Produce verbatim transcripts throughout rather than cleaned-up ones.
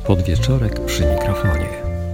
Podwieczorek przy mikrofonie.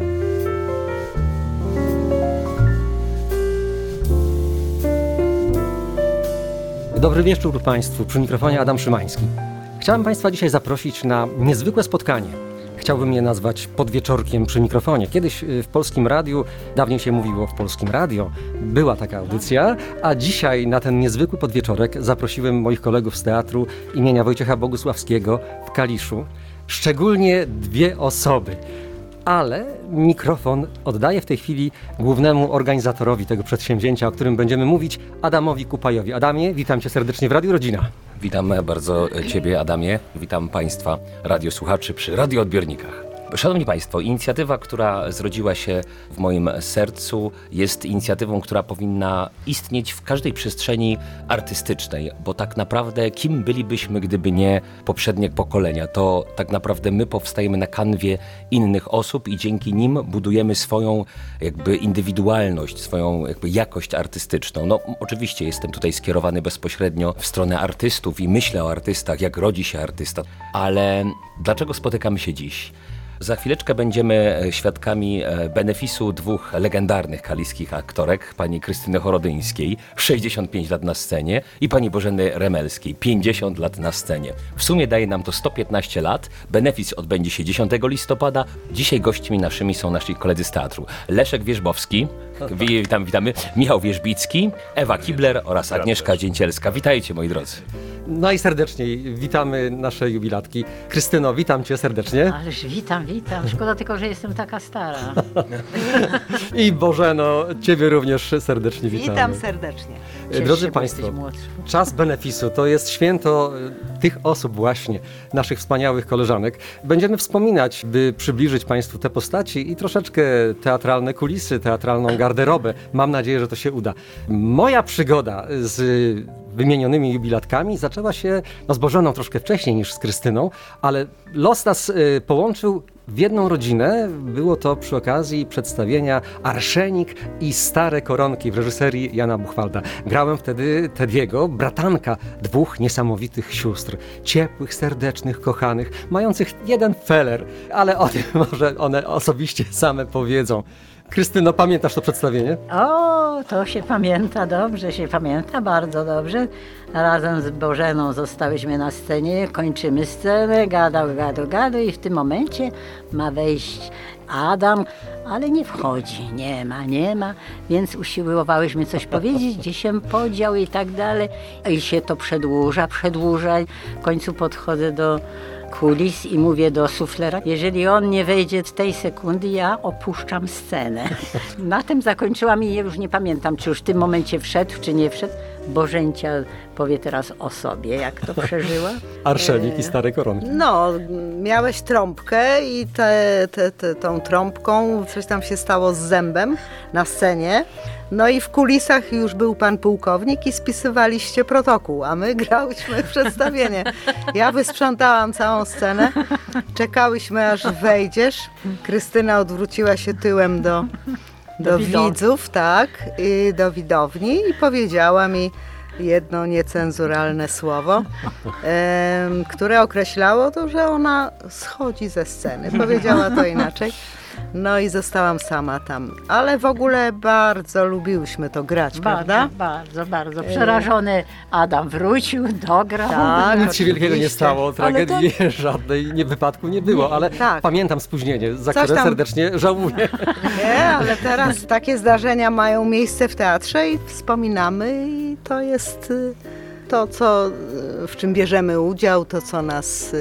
Dobry wieczór Państwu, przy mikrofonie Adam Szymański. Chciałem Państwa dzisiaj zaprosić na niezwykłe spotkanie. Chciałbym je nazwać podwieczorkiem przy mikrofonie. Kiedyś w Polskim Radiu, dawniej się mówiło w Polskim Radio, była taka audycja, a dzisiaj na ten niezwykły podwieczorek zaprosiłem moich kolegów z teatru imienia Wojciecha Bogusławskiego w Kaliszu. Szczególnie dwie osoby. Ale mikrofon oddaję w tej chwili głównemu organizatorowi tego przedsięwzięcia, o którym będziemy mówić, Adamowi Kupajowi. Adamie, witam Cię serdecznie w Radiu Rodzina. Witam bardzo Ciebie, Adamie. Witam Państwa radiosłuchaczy przy radioodbiornikach. Szanowni Państwo, inicjatywa, która zrodziła się w moim sercu, jest inicjatywą, która powinna istnieć w każdej przestrzeni artystycznej, bo tak naprawdę kim bylibyśmy, gdyby nie poprzednie pokolenia? To tak naprawdę my powstajemy na kanwie innych osób i dzięki nim budujemy swoją jakby indywidualność, swoją jakby jakość artystyczną. No oczywiście jestem tutaj skierowany bezpośrednio w stronę artystów i myślę o artystach, jak rodzi się artysta, ale dlaczego spotykamy się dziś? Za chwileczkę będziemy świadkami benefisu dwóch legendarnych kaliskich aktorek, pani Krystyny Chorodyńskiej, sześćdziesiąt pięć lat na scenie, i pani Bożeny Remelskiej, pięćdziesiąt lat na scenie. W sumie daje nam to sto piętnaście lat. Benefis odbędzie się dziesiątego listopada. Dzisiaj gośćmi naszymi są nasi koledzy z teatru. Leszek Wierzbowski, witam, witamy, Michał Wierzbicki, Ewa Kibler oraz Agnieszka Dzięcielska. Witajcie, moi drodzy. Najserdeczniej witamy nasze jubilatki. Krystyno, witam Cię serdecznie. Ależ witam, witam. Szkoda tylko, że jestem taka stara. I Bożeno, Ciebie również serdecznie witamy. Witam serdecznie. Drodzy Państwo, czas benefisu to jest święto tych osób właśnie, naszych wspaniałych koleżanek. Będziemy wspominać, by przybliżyć Państwu te postaci i troszeczkę teatralne kulisy, teatralną garderobę. Mam nadzieję, że to się uda. Moja przygoda z wymienionymi jubilatkami zaczęła się no, z Bożeną troszkę wcześniej niż z Krystyną, ale los nas y, połączył w jedną rodzinę. Było to przy okazji przedstawienia Arszenik i Stare Koronki w reżyserii Jana Buchwalda. Grałem wtedy Tediego, bratanka dwóch niesamowitych sióstr, ciepłych, serdecznych, kochanych, mających jeden feler, ale o tym może one osobiście same powiedzą. Krystyno, pamiętasz to przedstawienie? O, to się pamięta dobrze, się pamięta bardzo dobrze. Razem z Bożeną zostałyśmy na scenie, kończymy scenę, gadał, gadał, gadał i w tym momencie ma wejść Adam, ale nie wchodzi, nie ma, nie ma, więc usiłowałyśmy coś powiedzieć, gdzie się podział i tak dalej. I się to przedłuża, przedłuża. W końcu podchodzę do kulis i mówię do suflera, jeżeli on nie wejdzie w tej sekundy, ja opuszczam scenę. Na tym zakończyłam i już nie pamiętam, czy już w tym momencie wszedł, czy nie wszedł. Bożencia powie teraz o sobie, jak to przeżyła. Arszenik i Stare Koronki. No, miałeś trąbkę i te, te, te, tą trąbką coś tam się stało z zębem na scenie. No i w kulisach już był pan pułkownik i spisywaliście protokół, a my grałyśmy przedstawienie. Ja wysprzątałam całą scenę, czekałyśmy aż wejdziesz. Krystyna odwróciła się tyłem do, do, do widzów, tak, i do widowni i powiedziała mi jedno niecenzuralne słowo, em, które określało to, że ona schodzi ze sceny. Powiedziała to inaczej. No i zostałam sama tam. Ale w ogóle bardzo lubiłyśmy to grać, bardzo, prawda? Bardzo, bardzo. Przerażony Adam wrócił, dograł. Tak, Nic się wielkiego nie stało, tragedii to... żadnej nie, wypadku nie było, ale tak. Pamiętam spóźnienie, za Coś które tam... serdecznie żałuję. Nie, ale teraz takie zdarzenia mają miejsce w teatrze i wspominamy i to jest to, co, w czym bierzemy udział, to, co nas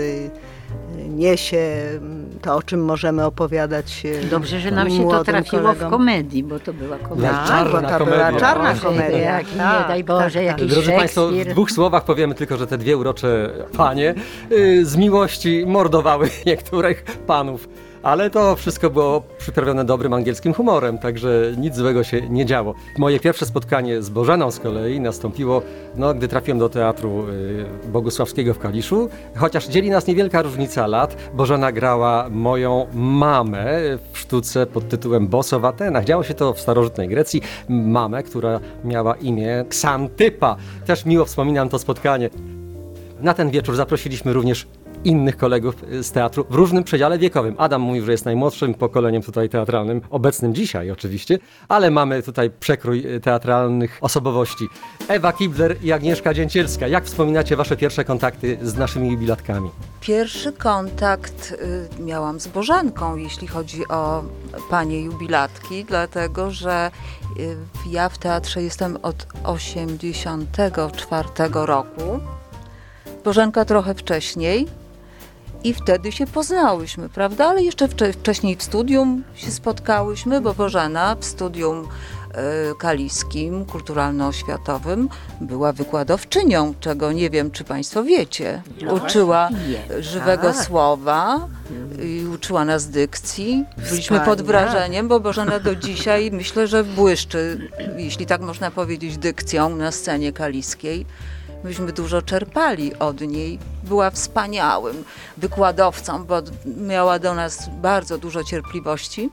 niesie, to, o czym możemy opowiadać. Dobrze, że nam się to trafiło kolegom. w komedii, bo to była komedia. Tak, bo to komedia. była czarna Boże, komedia. jak, nie daj Boże, tak, tak. jakiś Drodzy Państwo, w Szekspir. dwóch słowach powiemy tylko, że te dwie urocze panie y, z miłości mordowały niektórych panów. Ale to wszystko było przyprawione dobrym angielskim humorem, także nic złego się nie działo. Moje pierwsze spotkanie z Bożeną z kolei nastąpiło, no, gdy trafiłem do Teatru y, Bogusławskiego w Kaliszu. Chociaż dzieli nas niewielka różnica lat, Bożena grała moją mamę w sztuce pod tytułem Boso w Atenach. Działo się to w starożytnej Grecji. Mamę, która miała imię Ksantypa. Też miło wspominam to spotkanie. Na ten wieczór zaprosiliśmy również innych kolegów z teatru w różnym przedziale wiekowym. Adam mówił, że jest najmłodszym pokoleniem tutaj teatralnym, obecnym dzisiaj oczywiście, ale mamy tutaj przekrój teatralnych osobowości. Ewa Kibler i Agnieszka Dzięcielska. Jak wspominacie wasze pierwsze kontakty z naszymi jubilatkami? Pierwszy kontakt y, miałam z Bożenką, jeśli chodzi o panie jubilatki, dlatego że y, ja w teatrze jestem od osiemdziesiątego czwartego roku. Bożenka trochę wcześniej i wtedy się poznałyśmy, prawda? Ale jeszcze wcze- wcześniej w studium się spotkałyśmy, bo Bożena w studium y, kaliskim, kulturalno-oświatowym była wykładowczynią, czego nie wiem, czy państwo wiecie. Uczyła żywego Tak. słowa i uczyła nas dykcji. Byliśmy pod Wspaniale. wrażeniem, bo Bożena do dzisiaj myślę, że błyszczy, jeśli tak można powiedzieć, dykcją na scenie kaliskiej. Myśmy dużo czerpali od niej. Była wspaniałym wykładowcą, bo miała do nas bardzo dużo cierpliwości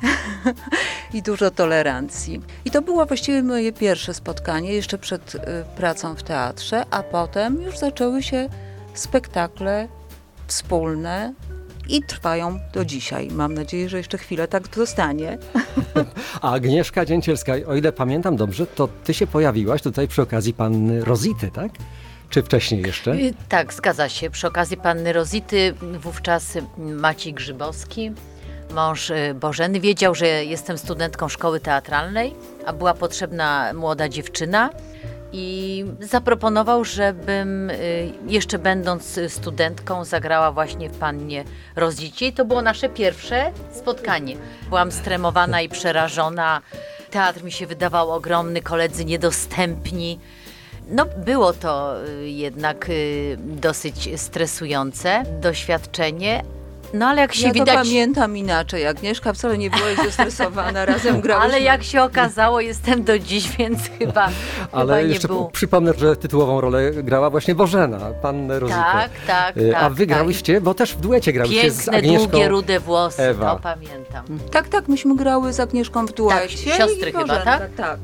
i dużo tolerancji. I to było właściwie moje pierwsze spotkanie, jeszcze przed y, pracą w teatrze, a potem już zaczęły się spektakle wspólne i trwają do dzisiaj. Mam nadzieję, że jeszcze chwilę tak zostanie. A Agnieszka Dzięcielska, o ile pamiętam dobrze, to ty się pojawiłaś tutaj przy okazji panny Rozity, tak? Czy wcześniej jeszcze? Y, Tak, zgadza się. Przy okazji panny Rozity wówczas Maciej Grzybowski, mąż y, Bożeny, wiedział, że jestem studentką szkoły teatralnej, a była potrzebna młoda dziewczyna i zaproponował, żebym y, jeszcze będąc studentką zagrała właśnie w pannie Rozicie. I to było nasze pierwsze spotkanie. Byłam stremowana i przerażona. Teatr mi się wydawał ogromny, koledzy niedostępni. No, było to y, jednak y, dosyć stresujące doświadczenie, no ale jak się Ja to widać, pamiętam inaczej. Agnieszka wcale nie była zestresowana, razem grałyśmy. ale jak się okazało, jestem do dziś, więc chyba, Ale chyba nie jeszcze było. przypomnę, że tytułową rolę grała właśnie Bożena, pannę Rozitę. Tak, tak, Y, tak. A wy tak. grałyście, bo też w duecie grałyście z Piękne, Agnieszką. długie, rude włosy, Ewa. to pamiętam. Tak, tak, myśmy grały z Agnieszką w duecie. Tak, siostry i chyba, Bożenka, tak? Tak.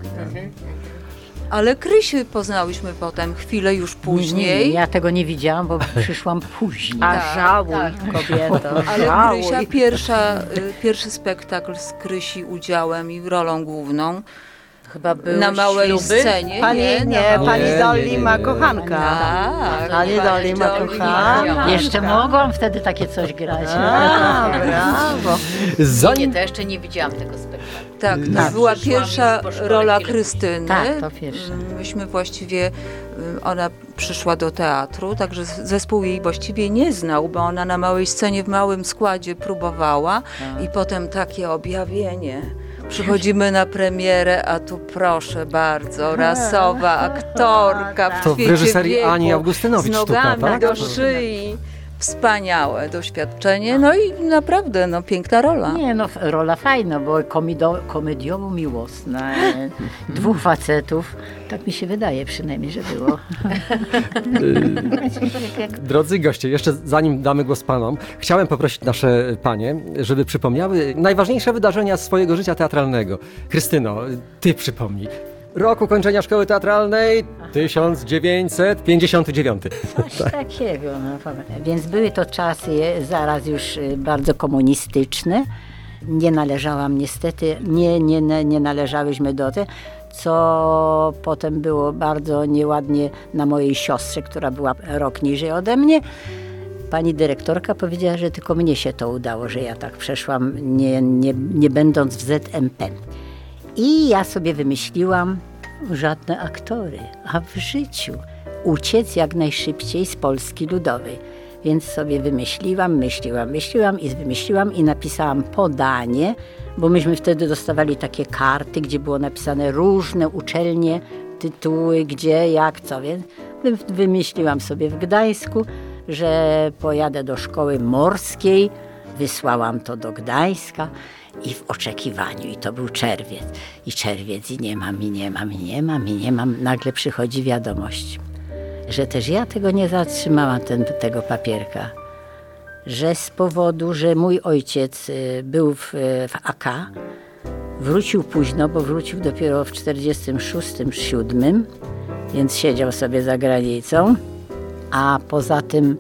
Ale Krysię poznałyśmy potem, chwilę już później. Nie, ja tego nie widziałam, bo przyszłam później. A A żałuj, tak. kobieto, Ale żałuj. Krysia, pierwsza, y, pierwszy spektakl z Krysi udziałem i rolą główną Chyba były na małej śluby. scenie. Pani, nie, na małej- pani Nie, Dolly nie, nie, ma nie. kochanka. Tak, Pani Dolly ma Dolly kochanka. Jeszcze mogłam wtedy takie coś grać. A, brawo. Nie, Zanim to jeszcze nie widziałam tego spektaklu. Tak, to Tak. była Przyszłam pierwsza już po szkole rola chwilę. Krystyny. Tak, to pierwsza. Myśmy właściwie, y, ona przyszła do teatru, także zespół jej właściwie nie znał, bo ona na małej scenie w małym składzie próbowała i potem takie objawienie. Przychodzimy na premierę, a tu proszę bardzo, rasowa aktorka w To w kwiecie reżyserii wieku, Ani Augustynowicz z sztuka, nogami tak? do szyi. Wspaniałe doświadczenie, no i naprawdę no, piękna rola. Nie no, rola fajna, bo komido, komediowo-miłosna. e, Dwóch facetów, tak mi się wydaje przynajmniej, że było. Drodzy goście, jeszcze zanim damy głos panom, chciałem poprosić nasze panie, żeby przypomniały najważniejsze wydarzenia swojego życia teatralnego. Krystyno, ty przypomnij. Rok ukończenia szkoły teatralnej tysiąc dziewięćset pięćdziesiąty dziewiąty. Coś takiego. No, powiem. Więc były to czasy zaraz już y, bardzo komunistyczne. Nie należałam niestety, nie, nie, nie należałyśmy do tego, co potem było bardzo nieładnie na mojej siostrze, która była rok niżej ode mnie. Pani dyrektorka powiedziała, że tylko mnie się to udało, że ja tak przeszłam, nie, nie, nie będąc w Z M P. I ja sobie wymyśliłam, żadne aktory, a w życiu uciec jak najszybciej z Polski Ludowej. Więc sobie wymyśliłam, myśliłam, myśliłam i wymyśliłam i napisałam podanie, bo myśmy wtedy dostawali takie karty, gdzie było napisane różne uczelnie, tytuły, gdzie, jak, co. Więc wy- wymyśliłam sobie w Gdańsku, że pojadę do szkoły morskiej, wysłałam to do Gdańska i w oczekiwaniu, i to był czerwiec, i czerwiec, i nie mam, i nie mam, i nie mam, i nie mam. Nagle przychodzi wiadomość, że też ja tego nie zatrzymałam, ten, tego papierka, że z powodu, że mój ojciec y, był w, w A K, wrócił późno, bo wrócił dopiero w czterdziestym szóstym, siódmym, więc siedział sobie za granicą, a poza tym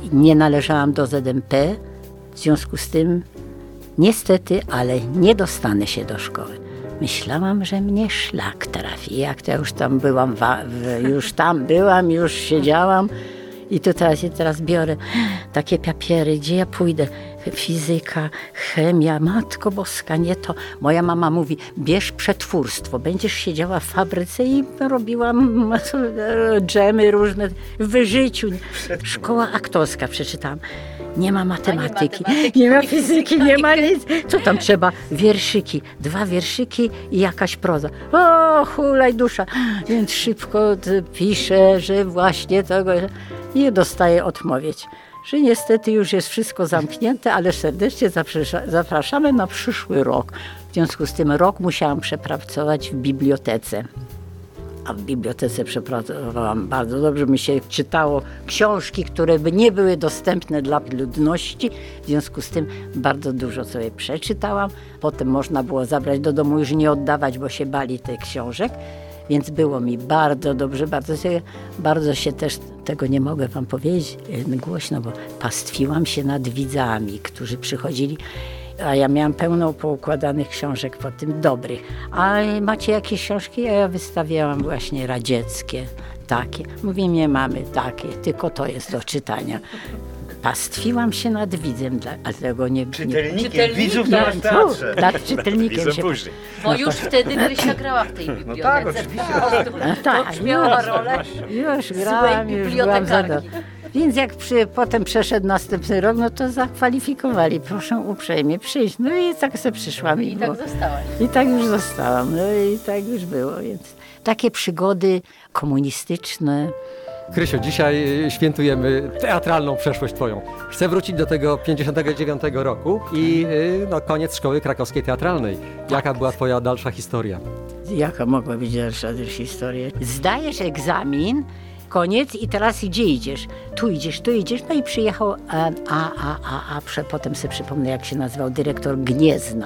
Nie należałam do Z M P, w związku z tym niestety, ale nie dostanę się do szkoły. Myślałam, że mnie szlak trafi. Jak to ja już tam byłam, wa- w, już tam byłam, już siedziałam i to teraz, ja teraz biorę takie papiery, gdzie ja pójdę. Fizyka, chemia, Matko Boska, nie to. Moja mama mówi, bierz przetwórstwo, będziesz siedziała w fabryce i robiłam dżemy różne w życiu. Szkoła aktorska przeczytałam. Nie ma matematyki, A nie matematyki, nie ma nie fizyki, nie ma nic. Co tam trzeba? Wierszyki, dwa wierszyki i jakaś proza. O, hulaj dusza. Więc szybko piszę, że właśnie tego i dostaję odpowiedź, że niestety już jest wszystko zamknięte, ale serdecznie zapraszamy na przyszły rok. W związku z tym rok musiałam przepracować w bibliotece. A w bibliotece przepracowałam bardzo dobrze. Mi się czytało książki, które by nie były dostępne dla ludności. W związku z tym bardzo dużo sobie przeczytałam. Potem można było zabrać do domu, już nie oddawać, bo się bali tych książek. Więc było mi bardzo dobrze, bardzo się, bardzo się też, tego nie mogę wam powiedzieć głośno, bo pastwiłam się nad widzami, którzy przychodzili, a ja miałam pełno poukładanych książek po tym dobrych. A macie jakieś książki? A ja wystawiałam właśnie radzieckie, takie. Mówię, nie mamy takie, tylko to jest do czytania. Pastwiłam się nad widzem, dlatego nie... Czytelnikiem, Czytelnikiem. widzów na nie, teatrze. nad czytelnikiem Widzę się... później. Bo już wtedy Krysia grała w tej bibliotece. tak, po oczywiście. prostu. No tak, To miała już. rolę Już grałam, już byłam za to. Więc jak przy, potem przeszedł następny rok, no to zakwalifikowali, proszę uprzejmie przyjść. No i tak sobie przyszłam. i tak zostałaś. I tak już zostałam, no i tak już było. Więc takie przygody komunistyczne. Krysiu, dzisiaj y, świętujemy teatralną przeszłość twoją. Chcę wrócić do tego pięćdziesiątego dziewiątego roku i y, no, koniec Szkoły Krakowskiej Teatralnej. Jaka była twoja dalsza historia? Jaka mogła być dalsza historia? Zdajesz egzamin, koniec i teraz gdzie idziesz? Tu idziesz, tu idziesz, no i przyjechał, a, a, a, a, a prze, potem sobie przypomnę, jak się nazywał, dyrektor Gniezna.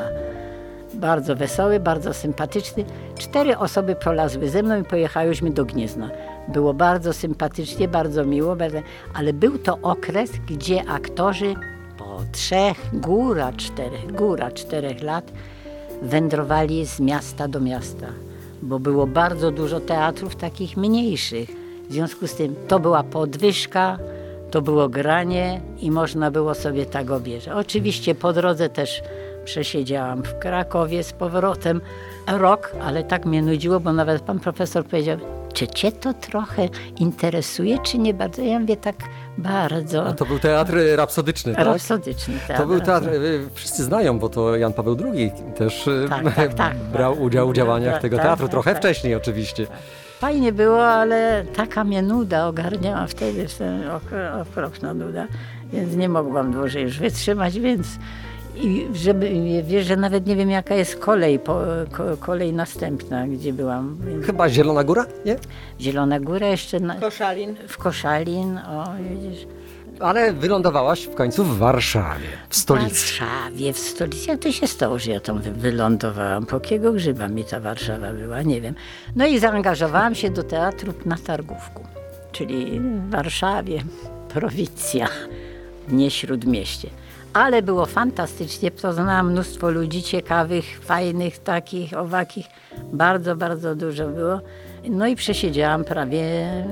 Bardzo wesoły, bardzo sympatyczny. Cztery osoby prolazły ze mną i pojechałyśmy do Gniezna. Było bardzo sympatycznie, bardzo miło, bardzo, ale był to okres, gdzie aktorzy po trzech, góra czterech, góra czterech lat wędrowali z miasta do miasta, bo było bardzo dużo teatrów takich mniejszych. W związku z tym to była podwyżka, to było granie i można było sobie tak obierać. Oczywiście po drodze też przesiedziałam w Krakowie z powrotem rok, ale tak mnie nudziło, bo nawet pan profesor powiedział, czy cię to trochę interesuje, czy nie bardzo? Ja mówię, tak bardzo. A to był teatr rapsodyczny, tak? Rapsodyczny teatr. To był teatr, y, wszyscy znają, bo to Jan Paweł drugi też y, Tak, tak, tak. brał udział w działaniach Tak, tego tak, teatru, tak, trochę tak. wcześniej oczywiście. Fajnie było, ale taka mnie nuda ogarniała wtedy, w ten ok- okropna nuda, więc nie mogłam dłużej już wytrzymać, więc i żeby, wiesz, że nawet nie wiem, jaka jest kolej, po, ko, kolej następna, gdzie byłam. Więc Chyba Zielona Góra, nie? Zielona Góra jeszcze na, Koszalin. w Koszalin, o widzisz. Ale wylądowałaś w końcu w Warszawie, w stolicy. W Warszawie, w stolicy. Jak to się stało, że ja tam wy- wylądowałam? Po jakiego grzyba mi ta Warszawa była? Nie wiem. No i zaangażowałam się do teatru na Targówku, czyli w Warszawie, prowincja, nie śródmieście. Ale było fantastycznie, poznałam mnóstwo ludzi ciekawych, fajnych, takich, owakich. Bardzo, bardzo dużo było. No i przesiedziałam prawie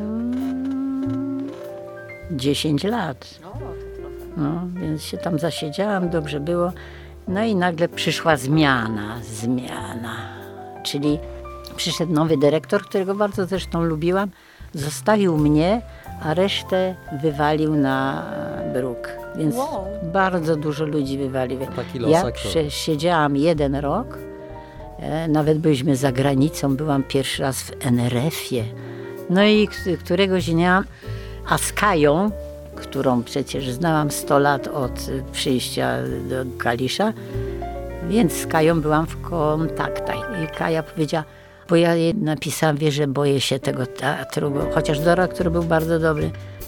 mm, dziesięć lat. No, więc się tam zasiedziałam, dobrze było. No i nagle przyszła zmiana, zmiana. Czyli przyszedł nowy dyrektor, którego bardzo zresztą lubiłam. Zostawił mnie, a resztę wywalił na bruk. Więc Wow. bardzo dużo ludzi wywalił. Taki los Ja aktora. przesiedziałam jeden rok. E, Nawet byliśmy za granicą, byłam pierwszy raz w en er efie. No i k- któregoś dnia, a z Kają, którą przecież znałam sto lat od y, przyjścia do Kalisza, więc z Kają byłam w kontaktach. I Kaja powiedziała, bo ja jej napisałam, wie, że boję się tego teatru, bo chociaż dyrektor był bardzo dobry,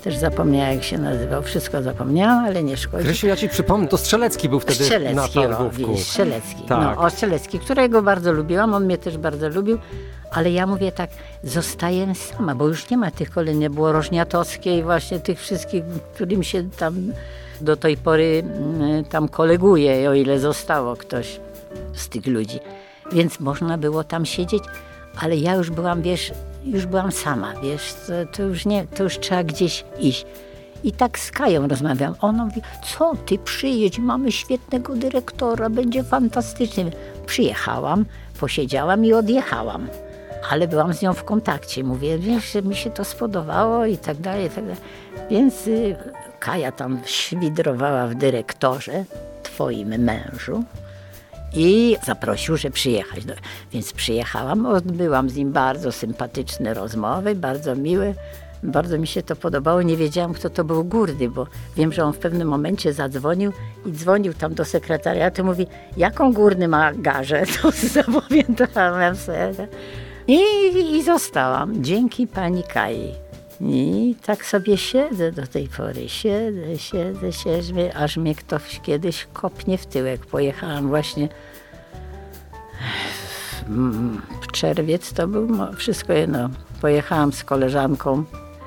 Też zapomniałam, jak się nazywał. Wszystko zapomniałam, ale nie szkodzi. Krysiu, ja ci przypomnę, to Strzelecki był wtedy Strzelecki, na o, targówku. widzisz, Strzelecki. Tak. No, o Strzelecki, którego bardzo lubiłam, on mnie też bardzo lubił, ale ja mówię tak, zostaję sama, bo już nie ma tych kolei, nie było Rożniatowskiej i właśnie tych wszystkich, którym się tam do tej pory mm, tam koleguje, o ile zostało ktoś z tych ludzi. Więc można było tam siedzieć, ale ja już byłam, wiesz, już byłam sama, wiesz, to, to już nie, to już trzeba gdzieś iść. I tak z Kają rozmawiam. Ona mówi, co ty przyjedź, mamy świetnego dyrektora, będzie fantastycznie. Przyjechałam, posiedziałam i odjechałam. Ale byłam z nią w kontakcie. Mówię, wiesz, że mi się to spodobało i tak dalej, i tak dalej. Więc y, Kaja tam świdrowała w dyrektorze, twoim mężu. I zaprosił, że przyjechać. No, więc przyjechałam, odbyłam z nim bardzo sympatyczne rozmowy, bardzo miłe. Bardzo mi się to podobało. Nie wiedziałam, kto to był Górdy, bo wiem, że on w pewnym momencie zadzwonił i dzwonił tam do sekretariatu. Mówi, jaką Górny ma garzę? To zapamiętałam sobie. I, I zostałam. Dzięki pani Kai. I tak sobie siedzę do tej pory. Siedzę, siedzę, siedzę, aż mnie ktoś kiedyś kopnie w tyłek. Pojechałam właśnie w czerwiec, to był wszystko jedno. Pojechałam z koleżanką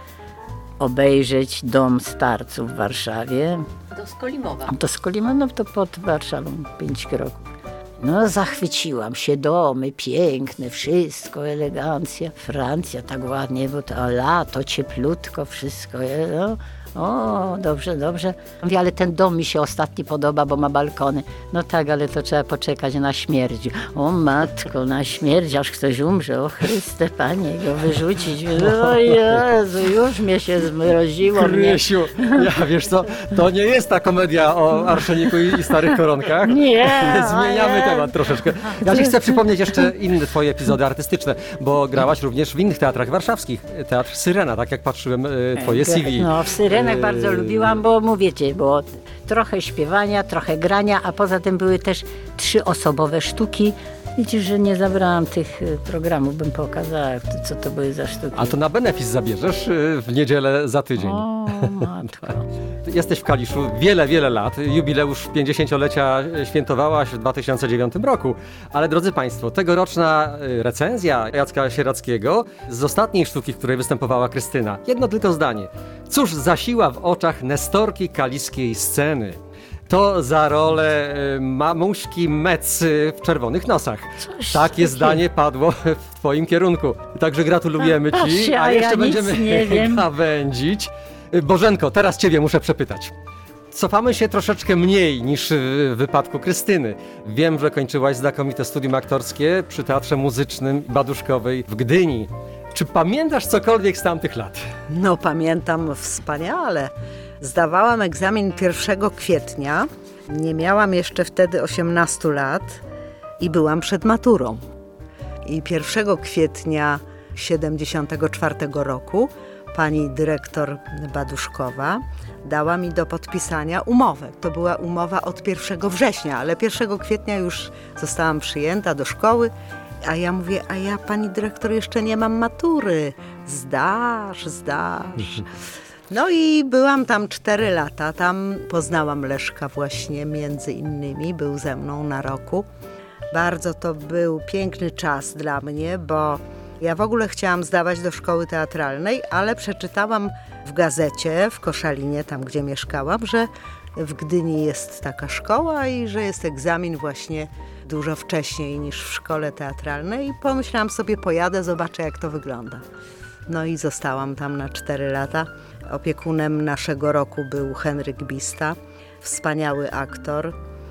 obejrzeć Dom Starców w Warszawie. Do Skolimowa. Do Skolimowa, no to pod Warszawą, pięć kroków. No zachwyciłam się, domy piękne, wszystko, elegancja. Francja tak ładnie, bo to lato, cieplutko, wszystko. No. O, dobrze, dobrze. Mówię, ale ten dom mi się ostatni podoba, bo ma balkony. No tak, ale to trzeba poczekać na śmierć. O matko, na śmierć, aż ktoś umrze. O Chryste, Panie, go wyrzucić. O Jezu, już mnie się zmroziło. Krysiu, ja wiesz co, to nie jest ta komedia o arszeniku i, i starych koronkach. Nie. Zmieniamy nie. temat troszeczkę. Ja ci chcę przypomnieć jeszcze inne twoje epizody artystyczne, bo grałaś również w innych teatrach warszawskich. Teatr Syrena, tak jak patrzyłem twoje C V. No, w Syrenach bardzo lubiłam, bo mówicie, było trochę śpiewania, trochę grania, a poza tym były też trzyosobowe sztuki. Widzisz, że nie zabrałam tych programów, bym pokazała, co to były za sztuki. A to na benefis zabierzesz w niedzielę za tydzień. O, matko. Jesteś w Kaliszu wiele, wiele lat. Jubileusz pięćdziesięciolecia świętowałaś w dwa tysiące dziewiątym roku. Ale drodzy Państwo, tegoroczna recenzja Jacka Sierackiego z ostatniej sztuki, w której występowała Krystyna. Jedno tylko zdanie. Cóż zasiła w oczach nestorki kaliskiej sceny? To za rolę mamuśki Metz w Czerwonych Nosach. Coś Takie takiego. zdanie padło w twoim kierunku. Także gratulujemy ci, Patrzcie, a a jeszcze ja nic będziemy nie wiem. gawędzić. Bożenko, teraz ciebie muszę przepytać. Cofamy się troszeczkę mniej niż w wypadku Krystyny. Wiem, że kończyłaś znakomite studium aktorskie przy Teatrze Muzycznym Baduszkowej w Gdyni. Czy pamiętasz cokolwiek z tamtych lat? No pamiętam wspaniale. Zdawałam egzamin pierwszego kwietnia. Nie miałam jeszcze wtedy osiemnastu lat i byłam przed maturą. I pierwszego kwietnia siedemdziesiątego czwartego roku pani dyrektor Baduszkowa dała mi do podpisania umowę. To była umowa od pierwszego września, ale pierwszego kwietnia już zostałam przyjęta do szkoły. A ja mówię, a ja pani dyrektor jeszcze nie mam matury. Zdasz, zdasz. No i byłam tam cztery lata. Tam poznałam Leszka właśnie między innymi. Był ze mną na roku. Bardzo to był piękny czas dla mnie, bo ja w ogóle chciałam zdawać do szkoły teatralnej, ale przeczytałam w gazecie w Koszalinie, tam gdzie mieszkałam, że w Gdyni jest taka szkoła i że jest egzamin właśnie dużo wcześniej niż w szkole teatralnej. I pomyślałam sobie, pojadę, zobaczę jak to wygląda. No i zostałam tam na cztery lata. Opiekunem naszego roku był Henryk Bista, wspaniały aktor.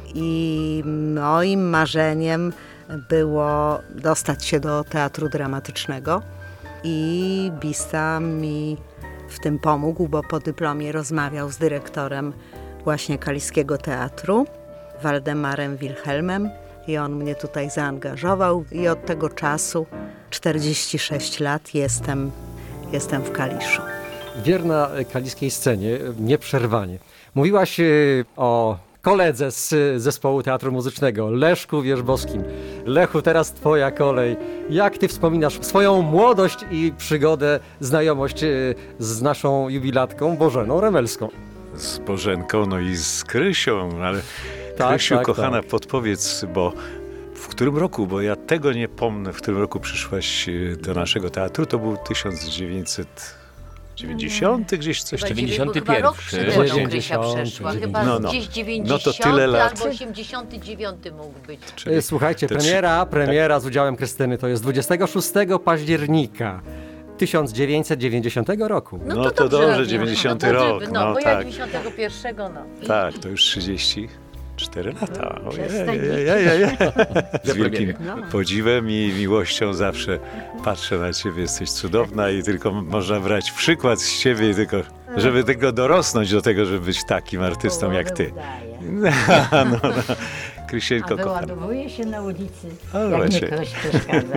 I moim marzeniem było dostać się do teatru dramatycznego. I Bista mi w tym pomógł, bo po dyplomie rozmawiał z dyrektorem właśnie Kaliskiego Teatru, Waldemarem Wilhelmem. I on mnie tutaj zaangażował i od tego czasu, czterdzieści sześć lat, jestem, jestem w Kaliszu. Wierna kaliskiej scenie, nieprzerwanie. Mówiłaś o koledze z zespołu Teatru Muzycznego, Leszku Wierzbowskim. Lechu, teraz twoja kolej. Jak ty wspominasz swoją młodość i przygodę, znajomość y, z naszą jubilatką Bożeną Remelską? Z Bożenką, no i z Krysią, ale Tak, Krysiu, tak, kochana, tak. podpowiedz, bo w którym roku, bo ja tego nie pomnę, w którym roku przyszłaś y, do naszego teatru, to był tysiąc dziewięćset dziewięćdziesiąty, gdzieś coś Chyba takiego. dziewięćdziesiąty Chyba rok pierwszy. przed Bożą Krysia dziewięćdziesiąty, przeszła. Chyba dziewięćdziesiąty. No, no. gdzieś No dziewięćdziesiąty to tyle lat. albo osiemdziesiąty dziewiąty mógł być. Czyli Y, Słuchajcie, te trzy- premiera, premiera z udziałem Krystyny to jest dwudziestego szóstego października tysiąc dziewięćset dziewięćdziesiątego roku. No to dobrze, no, dziewięćdziesiąty no, rok, No, no bo ja tak. dziewięćdziesiątego pierwszego, no. Tak, to już trzydzieści cztery lata. Ojej, Przestań ojej, ojej, ojej. Z premiery. wielkim podziwem i miłością zawsze patrzę na ciebie, jesteś cudowna i tylko można brać przykład z ciebie, i tylko, żeby tylko dorosnąć do tego, żeby być takim artystą jak ty. No, no. A Krysieńko, kochana. wyładowuje się na ulicy, A, jak właśnie. nie ktoś przeszkadza.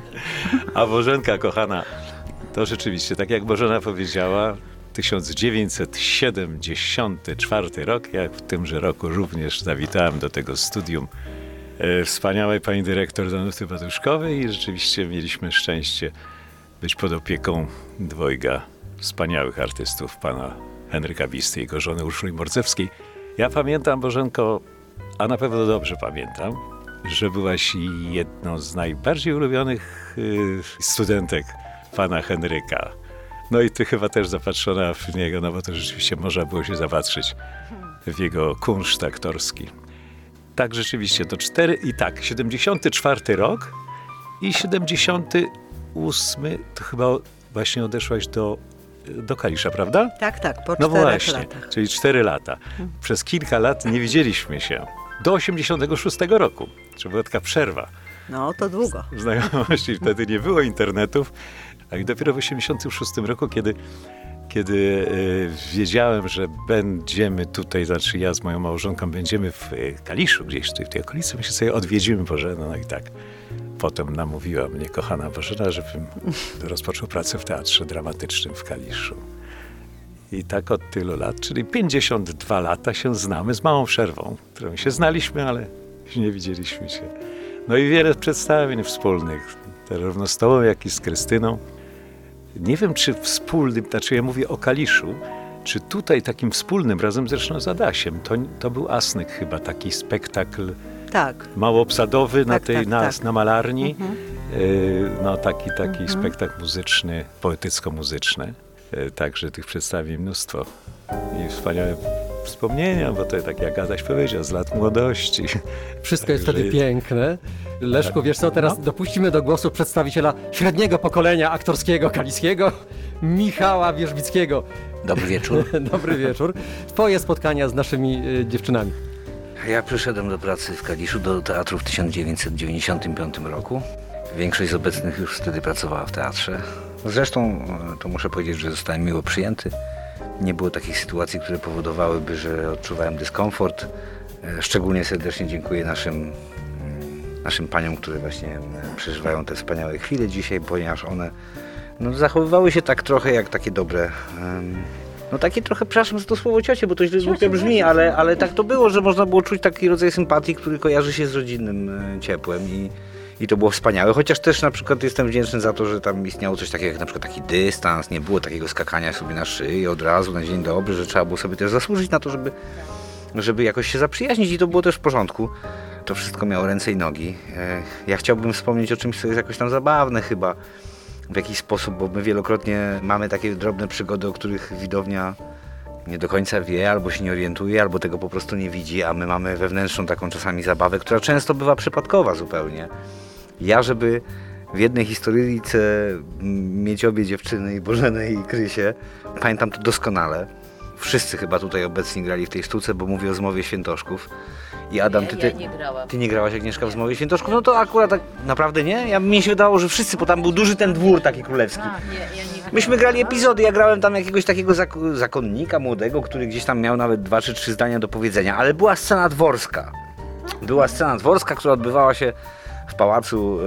A Bożenka, kochana, to rzeczywiście, tak jak Bożena powiedziała, tysiąc dziewięćset siedemdziesiąty czwarty rok, ja w tymże roku również zawitałem do tego studium e, wspaniałej pani dyrektor Danuty Batuszkowej i rzeczywiście mieliśmy szczęście być pod opieką dwojga wspaniałych artystów, pana Henryka Bisty i jego żony Urszuli Morcewskiej. Ja pamiętam, Bożenko, a na pewno dobrze pamiętam, że byłaś jedną z najbardziej ulubionych y, studentek pana Henryka. No i ty chyba też zapatrzona w niego, no bo to rzeczywiście można było się zapatrzyć w jego kunszt aktorski. Tak, rzeczywiście, to cztery i tak, siedemdziesiąty czwarty rok i siedemdziesiąty ósmy, to chyba właśnie odeszłaś do, do Kalisza, prawda? Tak, tak, po No czterech właśnie, latach. czyli cztery lata. Przez kilka lat nie widzieliśmy się. Do osiemdziesiątego szóstego roku, czy była taka przerwa No, to długo. znajomości. Wtedy nie było internetów, a i dopiero w osiemdziesiątym szóstym roku, kiedy, kiedy e, wiedziałem, że będziemy tutaj, znaczy ja z moją małżonką będziemy w e, Kaliszu, gdzieś tutaj w tej okolicy, my się sobie odwiedzimy Bożenę, no i tak. Potem namówiła mnie kochana Bożena, żebym rozpoczął pracę w teatrze dramatycznym w Kaliszu. I tak od tylu lat, czyli pięćdziesiąt dwa lata się znamy z małą przerwą, którą się znaliśmy, ale nie widzieliśmy się. No i wiele przedstawień wspólnych, zarówno z tobą, jak i z Krystyną. Nie wiem, czy wspólnym, znaczy ja mówię o Kaliszu, czy tutaj takim wspólnym, razem zresztą z Adasiem, to, to był Asnyk chyba, taki spektakl Tak. małoobsadowy na Tak, tej, tak, na, tak. na malarni. Mhm. Yy, no taki, taki spektakl muzyczny, poetycko-muzyczny. Yy, także tych przedstawień mnóstwo. I wspaniałe wspomnienia, bo to tak jak Adaś powiedział, z lat młodości. Wszystko jest Także wtedy piękne. Leszku, wiesz co, teraz dopuścimy do głosu przedstawiciela średniego pokolenia aktorskiego kaliskiego, Michała Wierzbickiego. Dobry wieczór. Dobry wieczór. Twoje spotkania z naszymi y, dziewczynami. Ja przyszedłem do pracy w Kaliszu, do teatru w tysiąc dziewięćset dziewięćdziesiątym piątym roku. Większość z obecnych już wtedy pracowała w teatrze. Zresztą e, to muszę powiedzieć, że zostałem miło przyjęty. Nie było takich sytuacji, które powodowałyby, że odczuwałem dyskomfort. E, Szczególnie serdecznie dziękuję naszym, mm, naszym paniom, które właśnie e, przeżywają te wspaniałe chwile dzisiaj, ponieważ one no, zachowywały się tak trochę jak takie dobre... em, No takie trochę, przepraszam za to słowo ciocie, bo to źle głupio brzmi, ale, ale tak to było, że można było czuć taki rodzaj sympatii, który kojarzy się z rodzinnym e, ciepłem i, i to było wspaniałe. Chociaż też na przykład jestem wdzięczny za to, że tam istniało coś takiego jak na przykład taki dystans, nie było takiego skakania sobie na szyi od razu na dzień dobry, że trzeba było sobie też zasłużyć na to, żeby, żeby jakoś się zaprzyjaźnić i to było też w porządku. To wszystko miało ręce i nogi. E, Ja chciałbym wspomnieć o czymś, co jest jakoś tam zabawne chyba. W jakiś sposób, bo my wielokrotnie mamy takie drobne przygody, o których widownia nie do końca wie, albo się nie orientuje, albo tego po prostu nie widzi, a my mamy wewnętrzną taką czasami zabawę, która często bywa przypadkowa zupełnie. Ja, żeby w jednej historyjce mieć obie dziewczyny, i Bożenę i Krysię, pamiętam to doskonale. Wszyscy chyba tutaj obecni grali w tej sztuce, bo mówię o Zmowie Świętoszków. I Adam, Nie, ty, ty, ja nie grałam. ty nie grałaś Agnieszka w Zmowie Świętoszków? No to akurat tak naprawdę nie. Ja, mnie się wydawało, że wszyscy, bo tam był duży ten dwór taki królewski. A, nie, ja nie grałam. Myśmy grali epizody, ja grałem tam jakiegoś takiego zak- zakonnika młodego, który gdzieś tam miał nawet dwa czy trzy zdania do powiedzenia, ale była scena dworska. Była scena dworska, która odbywała się w pałacu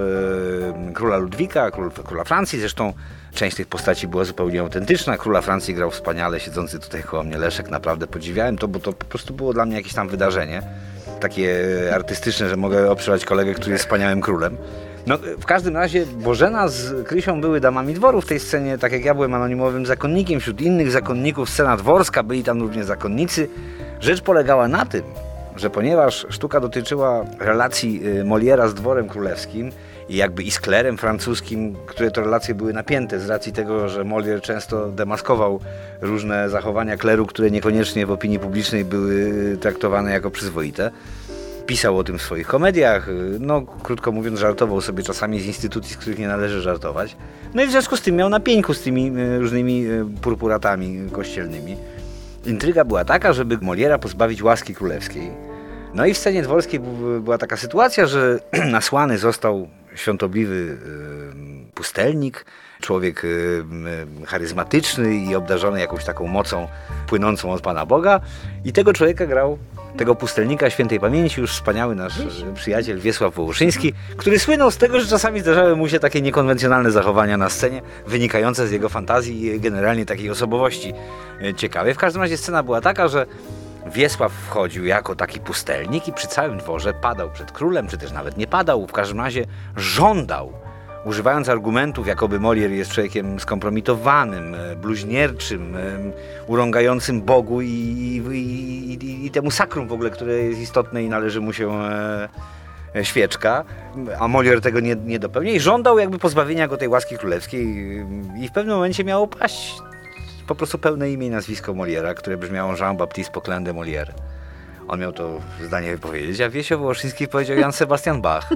e, króla Ludwika, król, króla Francji. Zresztą część tych postaci była zupełnie autentyczna. Króla Francji grał wspaniale, siedzący tutaj koło mnie Leszek. Naprawdę podziwiałem to, bo to po prostu było dla mnie jakieś tam wydarzenie. takie artystyczne, że mogę oprzeć kolegę, który jest wspaniałym królem. No, w każdym razie Bożena z Krysią były damami dworu w tej scenie, tak jak ja byłem anonimowym zakonnikiem. Wśród innych zakonników scena dworska, byli tam również zakonnicy. Rzecz polegała na tym, że ponieważ sztuka dotyczyła relacji Moliera z dworem królewskim i jakby i z klerem francuskim, które to relacje były napięte z racji tego, że Molière często demaskował różne zachowania kleru, które niekoniecznie w opinii publicznej były traktowane jako przyzwoite. Pisał o tym w swoich komediach, no krótko mówiąc żartował sobie czasami z instytucji, z których nie należy żartować. No i w związku z tym miał na pieńku z tymi różnymi purpuratami kościelnymi. Intryga była taka, żeby Moliera pozbawić łaski królewskiej. No i w scenie dworskiej była taka sytuacja, że nasłany został świątobliwy pustelnik, człowiek charyzmatyczny i obdarzony jakąś taką mocą płynącą od Pana Boga i tego człowieka grał, tego pustelnika świętej pamięci, już wspaniały nasz przyjaciel Wiesław Wołoszyński, który słynął z tego, że czasami zdarzały mu się takie niekonwencjonalne zachowania na scenie, wynikające z jego fantazji i generalnie takiej osobowości ciekawej. W każdym razie scena była taka, że Wiesław wchodził jako taki pustelnik i przy całym dworze padał przed królem, czy też nawet nie padał, w każdym razie żądał, używając argumentów, jakoby Molière jest człowiekiem skompromitowanym, bluźnierczym, urągającym Bogu i, i, i, i temu sakrum w ogóle, które jest istotne i należy mu się e, świeczka, a Molière tego nie, nie dopełnia i żądał jakby pozbawienia go tej łaski królewskiej i w pewnym momencie miało paść po prostu pełne imię i nazwisko Moliera, które brzmiało Jean-Baptiste Poquelin de Molière. On miał to zdanie wypowiedzieć, a Wiesio Wołoszyński powiedział Jan Sebastian Bach.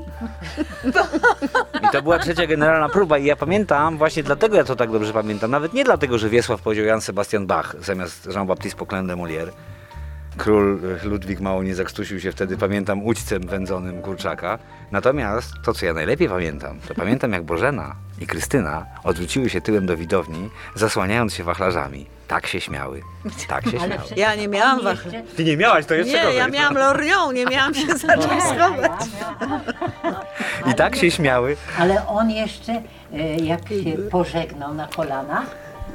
I to była trzecia generalna próba i ja pamiętam, właśnie dlatego ja to tak dobrze pamiętam, nawet nie dlatego, że Wiesław powiedział Jan Sebastian Bach zamiast Jean-Baptiste Poquelin de Molière. Król Ludwik mało nie zakrztusił się wtedy, pamiętam, ućcem wędzonym kurczaka. Natomiast to, co ja najlepiej pamiętam, to pamiętam, jak Bożena i Krystyna odwróciły się tyłem do widowni, zasłaniając się wachlarzami. Tak się śmiały. Tak się śmiały. Ja nie miałam wachlarza. Ty nie miałaś, to jeszcze Nie, gorzej. ja miałam lornią, nie miałam się za czym schować. I tak się śmiały. Ale on jeszcze, e, jak się pożegnał na kolanach,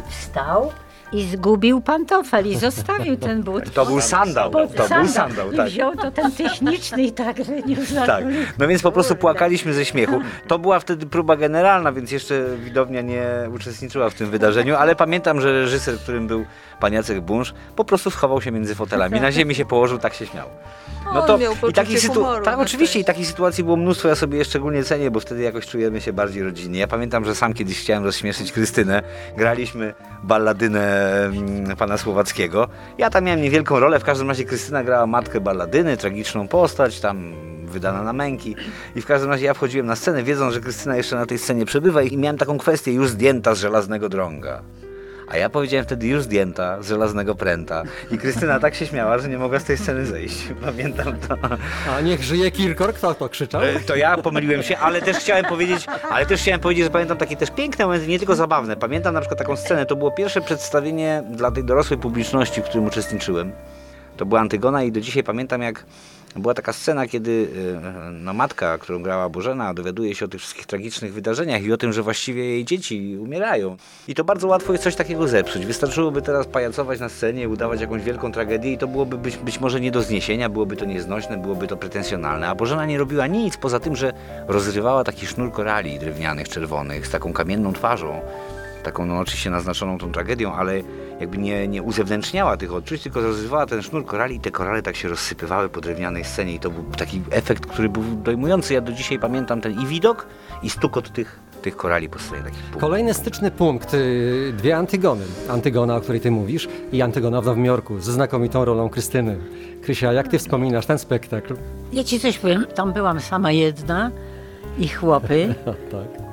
wstał i zgubił pantofel i zostawił ten but. To był sandał, pod to był sandał, I tak. wziął to ten techniczny i tak, że nie Tak, no więc po prostu płakaliśmy ze śmiechu. To była wtedy próba generalna, więc jeszcze widownia nie uczestniczyła w tym wydarzeniu, ale pamiętam, że reżyser, którym był pan Jacek Bunsz, po prostu schował się między fotelami, na ziemi się położył, tak się śmiał. No to i takich sytuacji, tak oczywiście i takich sytuacji było mnóstwo, ja sobie je szczególnie cenię, bo wtedy jakoś czujemy się bardziej rodzinnie. Ja pamiętam, że sam kiedyś chciałem rozśmieszyć Krystynę, graliśmy balladynę mm, pana Słowackiego. Ja tam miałem niewielką rolę, w każdym razie Krystyna grała matkę balladyny, tragiczną postać, tam wydana na męki i w każdym razie ja wchodziłem na scenę, wiedząc, że Krystyna jeszcze na tej scenie przebywa i miałem taką kwestię już zdjęta z żelaznego drąga. A ja powiedziałem wtedy już zdjęta z żelaznego pręta. I Krystyna tak się śmiała, że nie mogła z tej sceny zejść. Pamiętam to. A niech żyje Kirkor, kto to krzyczał? To ja pomyliłem się, ale też chciałem powiedzieć, ale też chciałem powiedzieć, że pamiętam takie też piękne momenty, nie tylko zabawne. Pamiętam na przykład taką scenę, to było pierwsze przedstawienie dla tej dorosłej publiczności, w którym uczestniczyłem. To była Antygona i do dzisiaj pamiętam, jak była taka scena, kiedy no, matka, którą grała Bożena, dowiaduje się o tych wszystkich tragicznych wydarzeniach i o tym, że właściwie jej dzieci umierają. I to bardzo łatwo jest coś takiego zepsuć. Wystarczyłoby teraz pajacować na scenie i udawać jakąś wielką tragedię i to byłoby być, być może nie do zniesienia, byłoby to nieznośne, byłoby to pretensjonalne. A Bożena nie robiła nic poza tym, że rozrywała taki sznur korali drewnianych, czerwonych, z taką kamienną twarzą. Taką no, oczywiście naznaczoną tą tragedią, ale jakby nie, nie uzewnętrzniała tych odczuć, tylko rozrywała ten sznur korali i te korale tak się rozsypywały po drewnianej scenie i to był taki efekt, który był dojmujący. Ja do dzisiaj pamiętam ten i widok, i stukot tych, tych korali po stronie takich punktów. Kolejny styczny punkt, y, dwie Antygony. Antygona, o której ty mówisz, i Antygona w Nowym Jorku, ze znakomitą rolą Krystyny. Krysia, jak ty wspominasz ten spektakl? Ja ci coś powiem, tam byłam sama jedna i chłopy. Tak.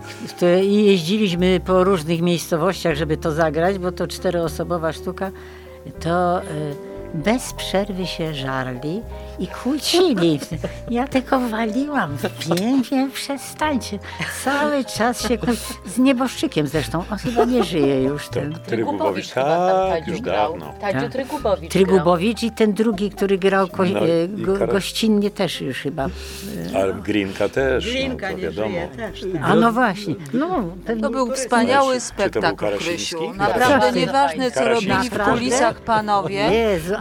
I jeździliśmy po różnych miejscowościach, żeby to zagrać, bo to czteroosobowa sztuka. To y, bez przerwy się żarli i kłócili. Ja tylko waliłam. Wiem, wiem, przestańcie. Cały czas się kłóci. Z nieboszczykiem zresztą. On chyba nie żyje już. Ten. Trygubowicz, chyba tam tak, Tadziu już grał. dawno. Tadziu Tak. Trygubowicz Trygubowicz i ten drugi, który grał ko- No e, i go, Kara- gościnnie też już chyba. Ale Grinka też, Grinka no, to nie wiadomo. żyje też. Tak. A no właśnie. No, pewnie. To był wspaniały Czy to był spektakl, Karasiński? Krysiu. Tak. Naprawdę Tak. nieważne, co robili w Naprawdę? kulisach panowie. Jezu,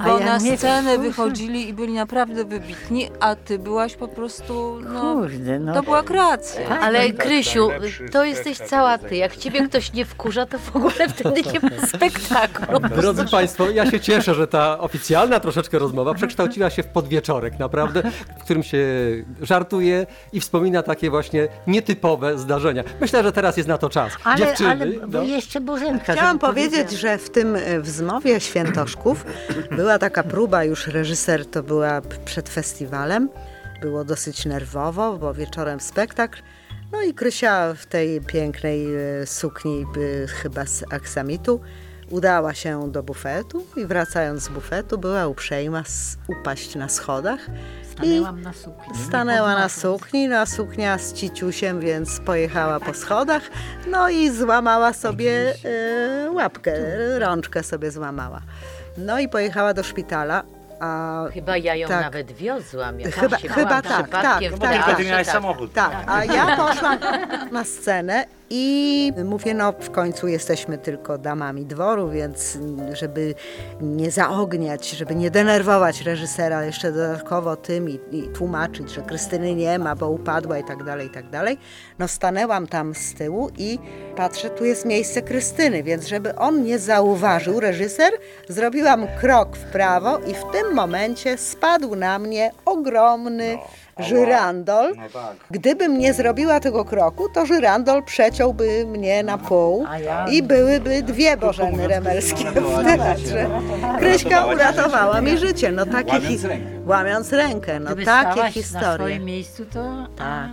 bo ja na nie scenę wkurzę. wychodzili i byli naprawdę wybitni, a ty byłaś po prostu, no, Kurde, no. to była kreacja. Ale Krysiu, to jesteś cała ty. Jak ciebie ktoś nie wkurza, to w ogóle wtedy nie ma spektaklu. Drodzy Państwo, ja się cieszę, że ta oficjalna troszeczkę rozmowa przekształciła się w podwieczorek, naprawdę, w którym się żartuje i wspomina takie właśnie nietypowe zdarzenia. Myślę, że teraz jest na to czas. Ale, Dziewczyny, ale bo no. jeszcze Bożenka. Chciałam żeby powiedzieć, powiedziała. że w tym e, w zmowie Świętoszków była taka próba, już reżyser to była p- przed festiwalem. Było dosyć nerwowo, bo wieczorem spektakl. No i Krysia w tej pięknej e, sukni, by, chyba z aksamitu, udała się do bufetu i wracając z bufetu była uprzejma s- upaść na schodach. Stanęłam na sukni. Stanęła Nie na podniosłam. sukni, no a suknia z ciciusiem, więc pojechała po schodach, no i złamała sobie e, łapkę, rączkę sobie złamała. No i pojechała do szpitala, a Chyba ja ją Tak. nawet wiozłam. Jak Chyba- się chyba byłam tak, przypadkiem tak, w tak, teatrze, tak. Ty miałeś tak. samochód. tak, a ja poszłam na scenę i mówię, no w końcu jesteśmy tylko damami dworu, więc żeby nie zaogniać, żeby nie denerwować reżysera jeszcze dodatkowo tym i, i tłumaczyć, że Krystyny nie ma, bo upadła i tak dalej, i tak dalej, no stanęłam tam z tyłu i patrzę, tu jest miejsce Krystyny, więc żeby on nie zauważył, reżyser, zrobiłam krok w prawo i w tym momencie spadł na mnie ogromny żyrandol. Gdybym nie zrobiła tego kroku, to żyrandol przeciąłby mnie na pół A ja- i byłyby dwie Bożeny Remelskie w teatrze. Kryśka uratowała mi życie. No takie Łamiąc hi- rękę. Łamiąc rękę, no Gdyby takie stałaś na historie. swoim miejscu, to tak.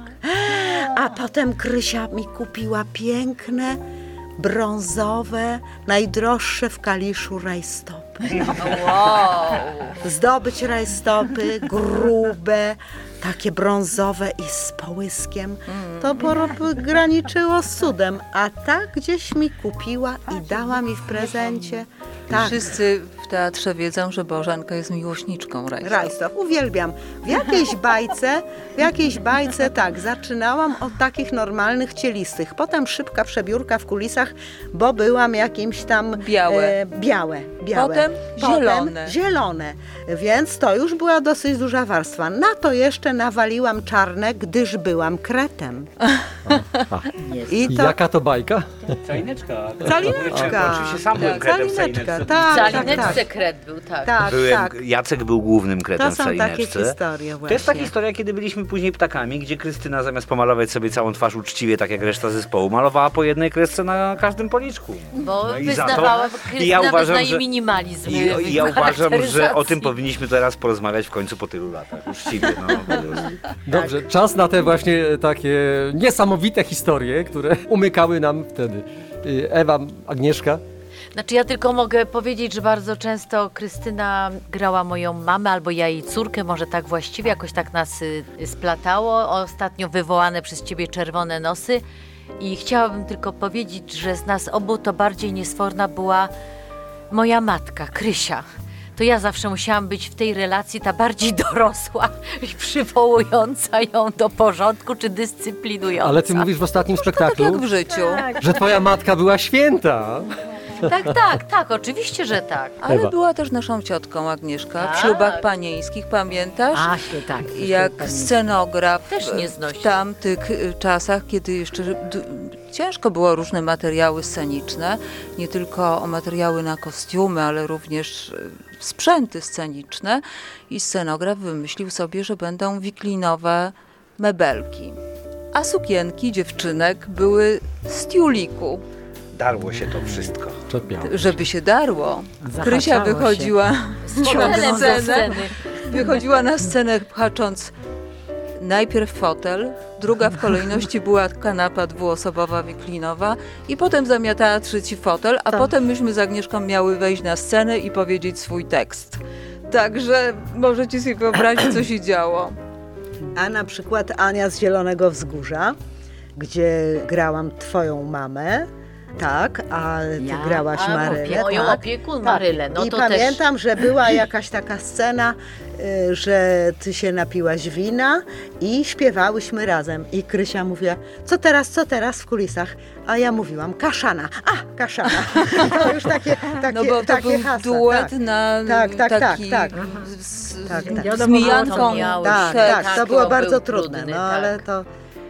A potem Krysia mi kupiła piękne, brązowe, najdroższe w Kaliszu rajstopy. Wow. Zdobyć rajstopy, grube, takie brązowe i z połyskiem. To por- graniczyło z cudem, a ta gdzieś mi kupiła i dała mi w prezencie. Tak, Wszyscy w teatrze wiedzą, że Bożenka jest miłośniczką rajstop. rajstop, uwielbiam. W jakiejś bajce, w jakiejś bajce tak, zaczynałam od takich normalnych cielistych. Potem szybka przebiórka w kulisach, bo byłam jakimś tam... Białe. E, białe, białe. Potem zielone. Potem zielone. Więc to już była dosyć duża warstwa. Na to jeszcze nawaliłam czarne, gdyż byłam kretem. I I to... jaka to bajka? Calineczka. Calineczka. Oczywiście sam byłem Tak, kretem w Calineczka, Calineczce. tak, tak, Calineczce tak. sekret był, tak. Tak, Byłem, tak. Jacek był głównym kretem To w są takie Calineczce. historie właśnie. To jest ta historia, kiedy byliśmy później ptakami, gdzie Krystyna zamiast pomalować sobie całą twarz uczciwie, tak jak reszta zespołu, malowała po jednej kresce na każdym policzku. Bo No i za to- wyznawała, i ja Krystyna uważam, wyznaje że- minimalizm. I, w I ja uważam, że o charakteryzacji. tym powinniśmy teraz porozmawiać w końcu po tylu latach. Uczciwie, no. po prostu. Dobrze, czas na te właśnie takie niesamowite historie, które umykały nam wtedy. Y, Ewa, Agnieszka. Znaczy ja tylko mogę powiedzieć, że bardzo często Krystyna grała moją mamę albo ja jej córkę, może tak właściwie, jakoś tak nas y, splatało. Ostatnio wywołane przez ciebie czerwone nosy i chciałabym tylko powiedzieć, że z nas obu to bardziej niesforna była moja matka, Krysia. To ja zawsze musiałam być w tej relacji ta bardziej dorosła i przywołująca ją do porządku czy dyscyplinująca. Ale ty mówisz w ostatnim Tak spektaklu, jak w życiu. że twoja matka była święta. Tak, tak, tak, oczywiście, że tak. Ale Ewa. była też naszą ciotką Agnieszka w Tak. ślubach panieńskich, pamiętasz? A, się tak. I jak scenograf Też nie w znosi. tamtych y, czasach, kiedy jeszcze d- ciężko było różne materiały sceniczne, nie tylko o materiały na kostiumy, ale również y, sprzęty sceniczne i scenograf wymyślił sobie, że będą wiklinowe mebelki. A sukienki dziewczynek były z tiuliku, Darło się to wszystko. Czepiał. żeby się darło. Zahaczało Krysia się. wychodziła Ciągle na ze scenę. sceny. Wychodziła na scenę hacząc najpierw fotel, druga w kolejności była kanapa dwuosobowa, wiklinowa i potem zamiatała trzeci fotel, a potem myśmy z Agnieszką miały wejść na scenę i powiedzieć swój tekst. Także możecie sobie wyobrazić, co się działo. A na przykład Ania z Zielonego Wzgórza, gdzie grałam twoją mamę, Tak, a ty Ja, grałaś a, Marylę. moją tak. opiekun Marylę, no I to pamiętam, że była jakaś taka scena, y, że ty się napiłaś wina i śpiewałyśmy razem. I Krysia mówiła, co teraz, co teraz w kulisach? A ja mówiłam, kaszana, a, kaszana. To już takie, takie, No bo to takie był hasła. duet tak. na tak, tak, taki tak, z, tak, tak. z mijanką. miały Tak, tak, tak, to tak, było to bardzo był trudne, trudny, no tak. ale to...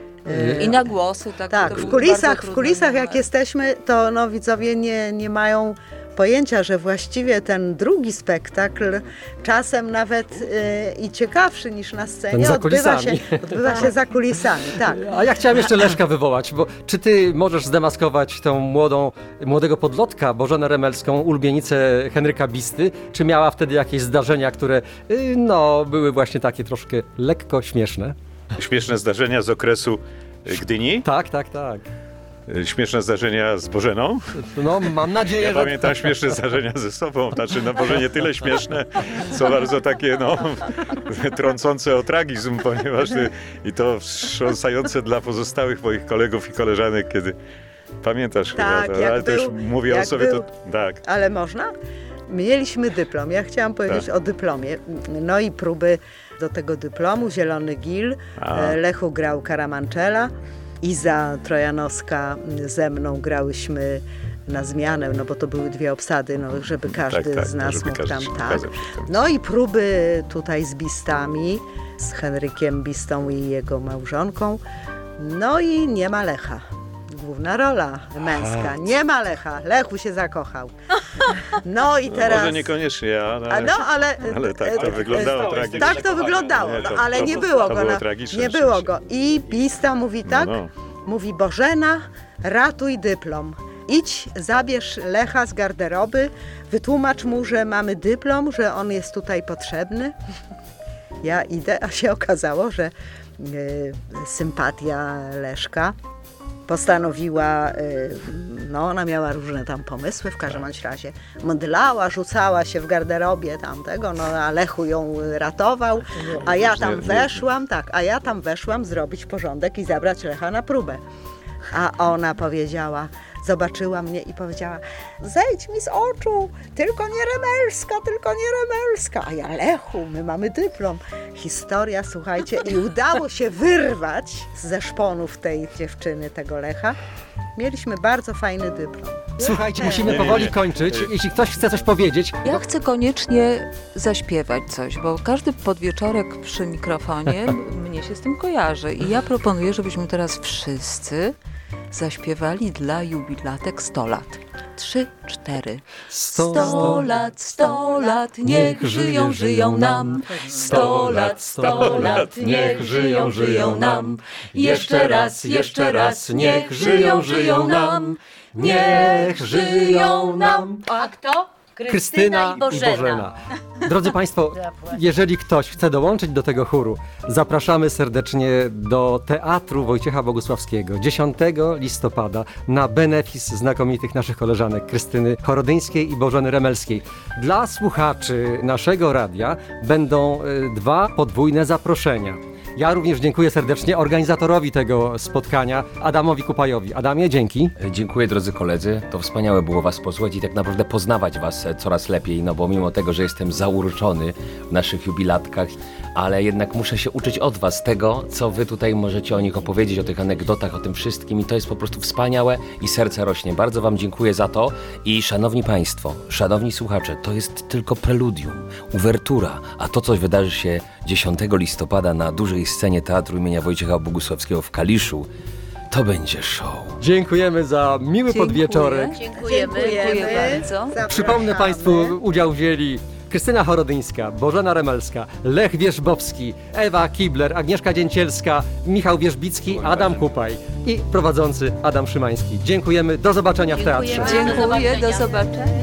I na głosy. Tak, Tak, to w był kulisach, bardzo w trudny kulisach jak numer. jesteśmy, to no, widzowie nie, nie mają pojęcia, że właściwie ten drugi spektakl czasem nawet y, i ciekawszy niż na Ten scenie za odbywa się, kulisami. odbywa się za kulisami. Tak. A ja chciałem jeszcze Leszka wywołać, bo czy ty możesz zdemaskować tą młodą, młodego podlotka Bożenę Remelską, ulubienicę Henryka Bisty? Czy miała wtedy jakieś zdarzenia, które y, no, były właśnie takie troszkę lekko śmieszne? Śmieszne zdarzenia z okresu y, Gdyni, Tak, tak, tak. y, śmieszne zdarzenia z Bożeną. No mam nadzieję, Ja że... pamiętam śmieszne zdarzenia ze sobą, znaczy no może nie tyle śmieszne, co bardzo takie no trącące o tragizm, ponieważ y, i to wstrząsające dla pozostałych moich kolegów i koleżanek, kiedy pamiętasz Tak, chyba, to, jak ale to już był- mówię o jak sobie, był- to tak. Ale można? Mieliśmy dyplom. Ja chciałam powiedzieć Tak. o dyplomie. No i próby do tego dyplomu. Zielony Gil. A. E, Lechu grał Karamanczela. Iza Trojanowska ze mną grałyśmy na zmianę, no bo to były dwie obsady, no, żeby każdy Tak, tak, z nas żeby mógł każdy tam się tak. pokazał przed tym. No i próby tutaj z Bistami, z Henrykiem Bistą i jego małżonką. No i nie ma Lecha. Główna rola męska. Nie ma Lecha. Lechu się zakochał. No i No, teraz... może niekoniecznie ja, no, A ale, no, ale, ale tak to e, wyglądało e, tragicznie. Tak to wyglądało, Nie, no, to- ale to- nie to było go. było no, tragiczne nie rzeczywiście. było go. I Bista mówi tak, no. mówi Bożena, ratuj dyplom. Idź, zabierz Lecha z garderoby, wytłumacz mu, że mamy dyplom, że on jest tutaj potrzebny. Ja idę, a się okazało, że e, sympatia Leszka postanowiła, y, no ona miała różne tam pomysły, w każdym bądź razie mdlała, rzucała się w garderobie tamtego, no a Lechu ją ratował, a ja tam nie- nie- weszłam, tak, a ja tam weszłam zrobić porządek i zabrać Lecha na próbę. A ona powiedziała, zobaczyła mnie i powiedziała, zejdź mi z oczu, tylko nie Remelska, tylko nie Remelska. A ja, Lechu, my mamy dyplom. Historia, słuchajcie, i udało się wyrwać ze szponów tej dziewczyny, tego Lecha. Mieliśmy bardzo fajny dyplom. Słuchajcie, musimy Nie, nie, powoli nie. kończyć. Jeśli ktoś chce coś powiedzieć, Ja chcę koniecznie zaśpiewać coś, bo każdy podwieczorek przy mikrofonie mnie się z tym kojarzy. I ja proponuję, żebyśmy teraz wszyscy zaśpiewali dla jubilatek sto lat. Trzy, cztery. Sto- Sto lat, sto lat, niech żyją, żyją nam. Sto lat, sto lat, niech żyją, żyją nam. Jeszcze raz, jeszcze raz, niech żyją, żyją nam. Niech żyją nam. A kto? Krystyna i Bożena. Drodzy Państwo, jeżeli ktoś chce dołączyć do tego chóru, zapraszamy serdecznie do Teatru Wojciecha Bogusławskiego dziesiątego listopada na benefis znakomitych naszych koleżanek Krystyny Chorodyńskiej i Bożeny Remelskiej. Dla słuchaczy naszego radia będą y, dwa podwójne zaproszenia. Ja również dziękuję serdecznie organizatorowi tego spotkania, Adamowi Kupajowi. Adamie, dzięki. Dziękuję drodzy koledzy, to wspaniałe było was posłuchać i tak naprawdę poznawać was coraz lepiej, no bo mimo tego, że jestem zauroczony w naszych jubilatkach, ale jednak muszę się uczyć od was tego, co wy tutaj możecie o nich opowiedzieć, o tych anegdotach, o tym wszystkim i to jest po prostu wspaniałe i serce rośnie. Bardzo wam dziękuję za to i szanowni państwo, szanowni słuchacze, to jest tylko preludium, uwertura, a to coś wydarzy się dziesiątego listopada na dużej scenie Teatru imienia Wojciecha Bogusławskiego w Kaliszu. To będzie show. Dziękujemy za miły Dziękuję. podwieczorek. Dziękujemy. Dziękuję bardzo. Zapraszamy. Przypomnę Państwu, udział wzięli Krystyna Chorodyńska, Bożena Remelska, Lech Wierzbowski, Ewa Kibler, Agnieszka Dzięcielska, Michał Wierzbicki, Adam Kupaj i prowadzący Adam Szymański. Dziękujemy, do zobaczenia w teatrze. Dziękujemy. Dziękuję, do zobaczenia. zobaczenia.